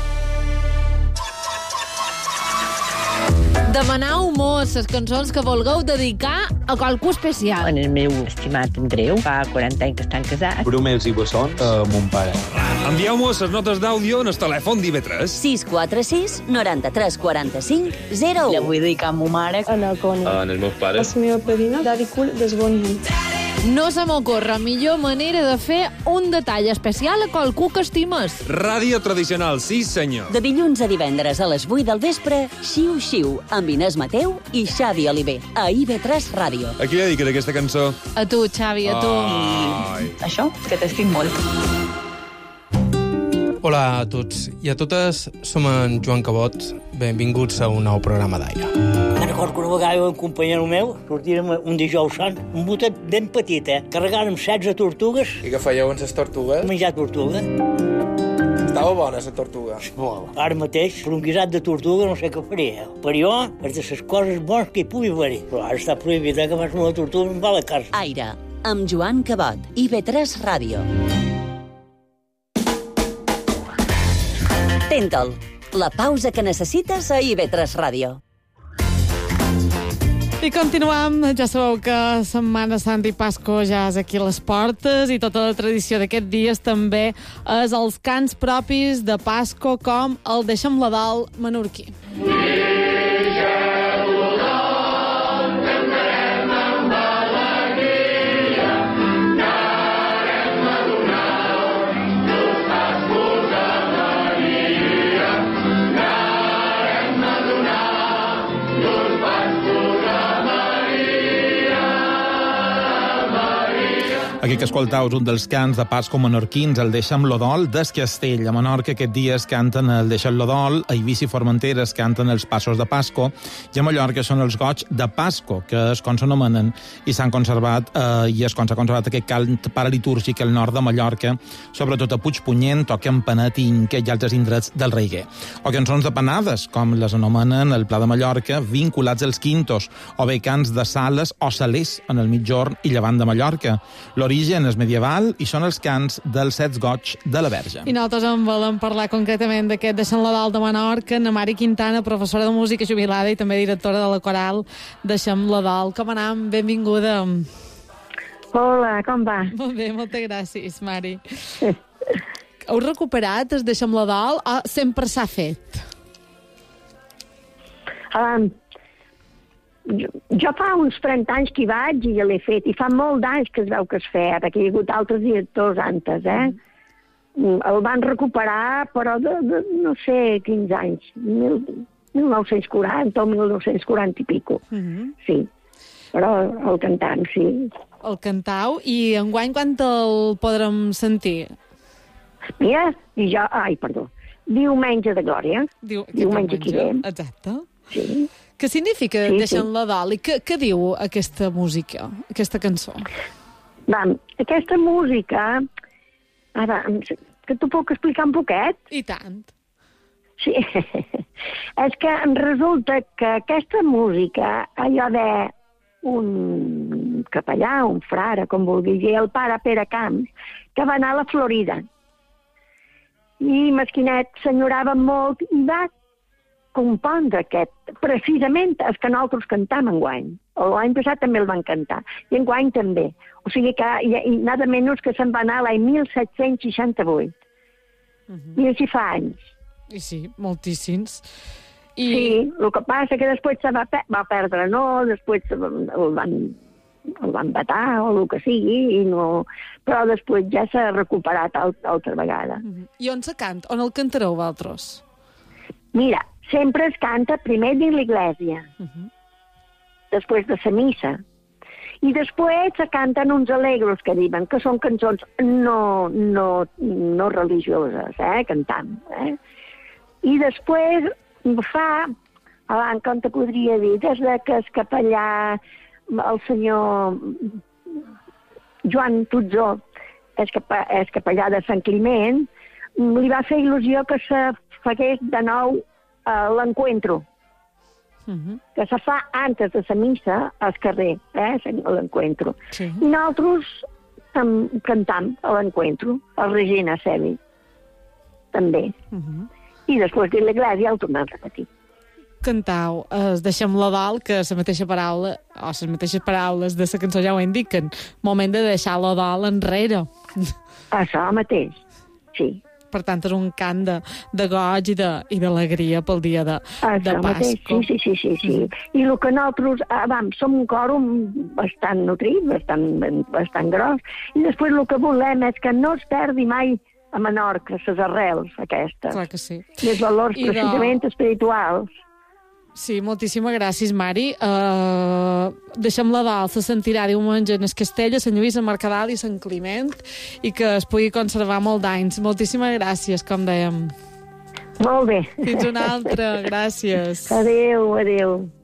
Demanau mos les cançons que vulgueu dedicar a qualcú especial. En el meu estimat Andreu, fa 40 anys que estan casats. Bromels i bessons a mon pare. Envieu-mos les notes d'àudio en el telèfon d'IB3. 646 93 45 0. La vull dedicar a ma mare. A la Connie. En el meu pare. A la meva padrina, Daddy Cool, des Bonny. No se m'ocorre millor manera de fer un detall especial a qualcú que estimes. Ràdio tradicional, sí senyor. De dilluns a divendres a les 8 del vespre, Xiu Xiu, amb Inés Mateu i Xavi Oliver, a IB3 Ràdio. A qui li dediques aquesta cançó? A tu, Xavi, a tu. Això, que t'estic molt. Hola a tots i a totes, som en Joan Cabot. Benvinguts a un nou programa d'aire. Me'n recordo que una vegada un companyero meu sortirem un dijous sant, un botet ben petit, carregàrem 16 tortugues. I què fèieu amb les tortugues? Menjar tortuga. Estava bona, la tortuga. Molt. Ara mateix, per un guisat de tortuga no sé què faria. Per jo, és de les coses bones que hi pugui haver. Però ara està prohibit que fas una tortuga i em va a la casa. Aire, amb Joan Cabot, IB3 Ràdio. Tenta'l, la pausa que necessites a IB3 Ràdio. I continuem, ja sabeu que Setmana Santa i Pasco ja és aquí a les portes i tota la tradició d'aquests dies també és els cants propis de Pasco com el Deixa'm-la dalt menorquí. Aquí que escoltau un dels cants de Pasco menorquins, el Deixa'm-lo dol, des Castell. A Menorca aquest dia es canten el Deixa'm-lo dol, a Eivissa i Formentera es canten els Passos de Pasco, i a Mallorca són els Goigs de Pasco, que és com s'anomenen, i s'han conservat, i és com s'ha conservat aquest cant paralitúrgic al nord de Mallorca, sobretot a Puigpunyent, o Campanet i Inca i altres indrets del Reiguer. O cançons de panades, com les anomenen el Pla de Mallorca, vinculats als quintos, o bé cants de sales o salers en el mitjorn i llevant de Mallorca. L'origen és medieval i són els cants dels 7 goigs de la Verge. I nosaltres en volem parlar concretament d'aquest Deixa'm-la dalt de Menorca, na Mari Quintana, professora de música jubilada i també directora de la coral Deixa'm-la dalt. Com anam? Benvinguda. Hola, com va? Molt bé, moltes gràcies, Mari. Heu recuperat el Deixa'm-la dalt o sempre s'ha fet? Jo fa uns 30 anys que hi vaig i ja l'he fet, i fa molt d'anys que es veu que es feia, perquè hi ha hagut altres directors antes, El van recuperar, però de no sé quins anys, 1940 o 1940 i pico. Sí, però el cantant, sí. El cantau, i enguany quan el podrem sentir? Mira, Diumenge de Glòria. Diumenge que ve. Exacte. Sí. Què significa Deixa'm-la dalt? I què diu aquesta música, aquesta cançó? Aquesta música... Ara, que t'ho puc explicar un poquet? I tant. Sí. És que resulta que aquesta música, allò d'un capellà, un frare, com vulgui dir, el pare Pere Camps, que va anar a la Florida. I Mesquinet s'enyorava molt i va compondre aquest, precisament els que nosaltres cantam enguany. L'any passat també el van cantar, i enguany també. O sigui que nada menys que se'n va anar l'any 1768. Mira si fa anys. I sí, moltíssims. Sí, el que passa que després se va perdre, no? Després el van vetar o el que sigui, i no... però després ja s'ha recuperat altra vegada. I on se canta? On el cantareu vosaltres? Mira, sempre es canta primer dins l'església, després de la missa, i després se canten uns alegros que diuen que són cançons no religioses, cantant. I després fa, com te podria dir, des que el capellà, el senyor Joan Tutzó, és capellà de Sant Climent, li va fer il·lusió que se fagués de nou l'encuentro. que se fa antes de la missa al carrer, a l'encuentro. Sí. I nosaltres cantam a l'encuentro, al Regina Cevi, també. I després de l'Església ho tornem a repetir. Cantau, deixem-la dalt, que la mateixa paraula, o les mateixes paraules de la cançó ja ho indiquen. Moment de deixar-la dalt enrere. Això mateix, sí. Per tant, és un cant de goig i d'alegria pel dia de Pasco. Sí. I el que nosaltres, som un còrum bastant nutrit, bastant gros, i després el que volem és que no es perdi mai a Menorca les arrels aquestes. Clar que sí. I els valors precisament espirituals. Sí, moltíssimes gràcies, Mari. Deixem-la dalt, se sentirà diumenge en el Castell, a Sant Lluís, a Mercadal i Sant Climent, i que es pugui conservar molt d'anys. Moltíssimes gràcies, com dèiem. Molt bé. Fins una altra, gràcies. Adéu.